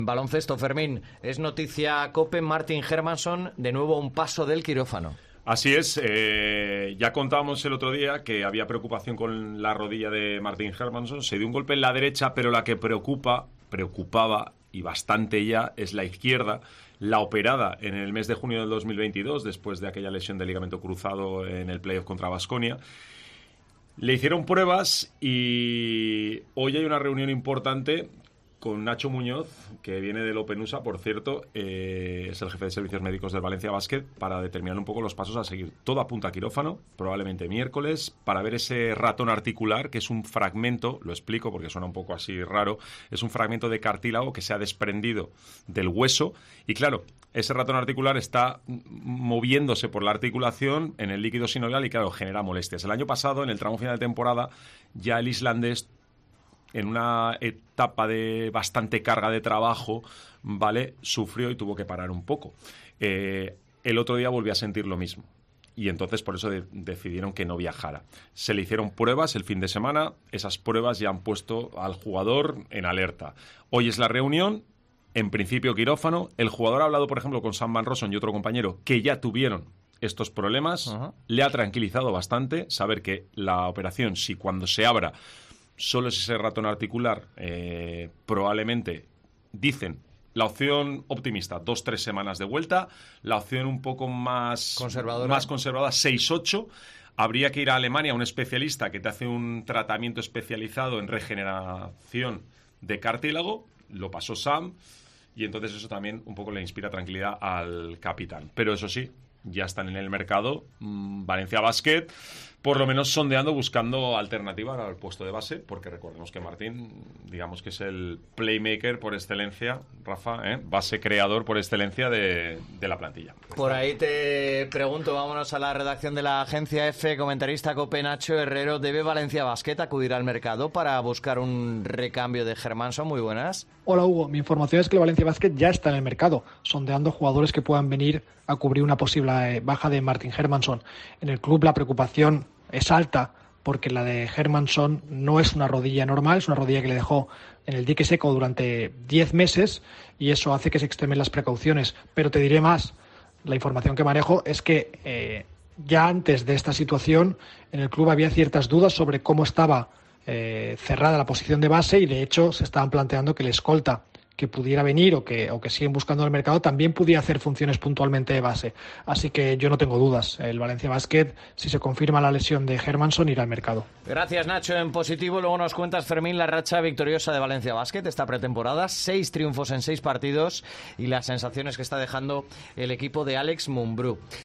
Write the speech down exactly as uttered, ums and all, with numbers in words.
Baloncesto, Fermín, es noticia COPE, Martin Hermansson, de nuevo un paso del quirófano. Así es, eh, ya contábamos el otro día que había preocupación con la rodilla de Martin Hermansson, se dio un golpe en la derecha, pero la que preocupa, preocupaba y bastante ya es la izquierda, la operada en el mes de junio del dos mil veintidós, después de aquella lesión de ligamento cruzado en el playoff contra Baskonia. Le hicieron pruebas y hoy hay una reunión importante con Nacho Muñoz, que viene del Openusa, por cierto, eh, es el jefe de servicios médicos del Valencia Basket, para determinar un poco los pasos a seguir. Todo apunta a quirófano, probablemente miércoles, para ver ese ratón articular, que es un fragmento, lo explico porque suena un poco así raro, es un fragmento de cartílago que se ha desprendido del hueso, y claro, ese ratón articular está moviéndose por la articulación en el líquido sinovial y claro, genera molestias. El año pasado, en el tramo final de temporada, ya el islandés, en una etapa de bastante carga de trabajo, ¿vale?, sufrió y tuvo que parar un poco. Eh, el otro día volvió a sentir lo mismo y entonces por eso de- decidieron que no viajara. Se le hicieron pruebas el fin de semana, esas pruebas ya han puesto al jugador en alerta. Hoy es la reunión, en principio quirófano. El jugador ha hablado, por ejemplo, con Sam Van Rossum y otro compañero que ya tuvieron estos problemas. Uh-huh. Le ha tranquilizado bastante saber que la operación, si cuando se abra solo es ese ratón articular, eh, probablemente, dicen, la opción optimista, dos, tres semanas de vuelta, la opción un poco más conservadora, más conservada, seis, ocho. Habría que ir a Alemania a un especialista que te hace un tratamiento especializado en regeneración de cartílago, lo pasó Sam, y entonces eso también un poco le inspira tranquilidad al capitán. Pero eso sí, ya están en el mercado, mmm, Valencia Basket, por lo menos sondeando, buscando alternativas al puesto de base, porque recordemos que Martín, digamos que es el playmaker por excelencia, Rafa, ¿eh? base creador por excelencia de, de la plantilla. Por ahí te pregunto, vámonos a la redacción de la agencia F, comentarista COPE, Nacho Herrero. ¿Debe Valencia Basket acudir al mercado para buscar un recambio de Hermansson? Muy buenas. Hola Hugo, mi información es que el Valencia Basket ya está en el mercado, sondeando jugadores que puedan venir a cubrir una posible baja de Martin Hermansson. En el club la preocupación es alta porque la de Hermansson no es una rodilla normal, es una rodilla que le dejó en el dique seco durante diez meses y eso hace que se extremen las precauciones. Pero te diré más, la información que manejo es que eh, ya antes de esta situación en el club había ciertas dudas sobre cómo estaba eh, cerrada la posición de base y de hecho se estaban planteando que el escolta que pudiera venir o que, o que siguen buscando en el mercado también pudiera hacer funciones puntualmente de base. Así que yo no tengo dudas. El Valencia Basket, si se confirma la lesión de Hermansson, irá al mercado. Gracias, Nacho. En positivo, luego nos cuentas, Fermín, la racha victoriosa de Valencia Basket esta pretemporada. Seis triunfos en seis partidos y las sensaciones que está dejando el equipo de Alex Mumbrú.